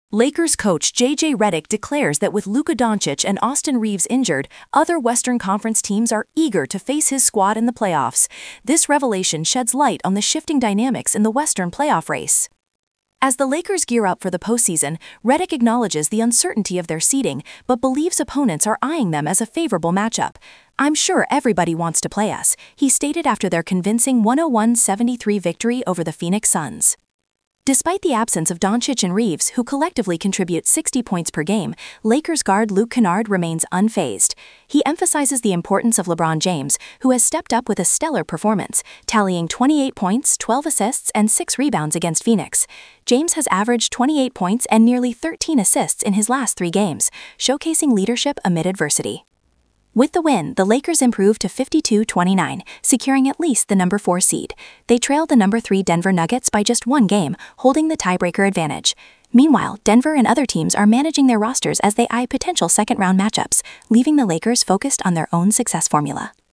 Lakers coach J.J. Redick declares that with Luka Doncic and Austin Reeves injured, other Western Conference teams are eager to face his squad in the playoffs. This revelation sheds light on the shifting dynamics in the Western playoff race. As the Lakers gear up for the postseason, Redick acknowledges the uncertainty of their seeding, but believes opponents are eyeing them as a favorable matchup. "I'm sure everybody wants to play us," he stated after their convincing 101-73 victory over the Phoenix Suns. Despite the absence of Doncic and Reeves, who collectively contribute 60 points per game, Lakers guard Luke Kennard remains unfazed. He emphasizes the importance of LeBron James, who has stepped up with a stellar performance, tallying 28 points, 12 assists, and 6 rebounds against Phoenix. James has averaged 28 points and nearly 13 assists in his last 3 games, showcasing leadership amid adversity. With the win, the Lakers improved to 52-29, securing at least the number 4 seed. They trailed the number 3 Denver Nuggets by just 1 game, holding the tiebreaker advantage. Meanwhile, Denver and other teams are managing their rosters as they eye potential second-round matchups, leaving the Lakers focused on their own success formula.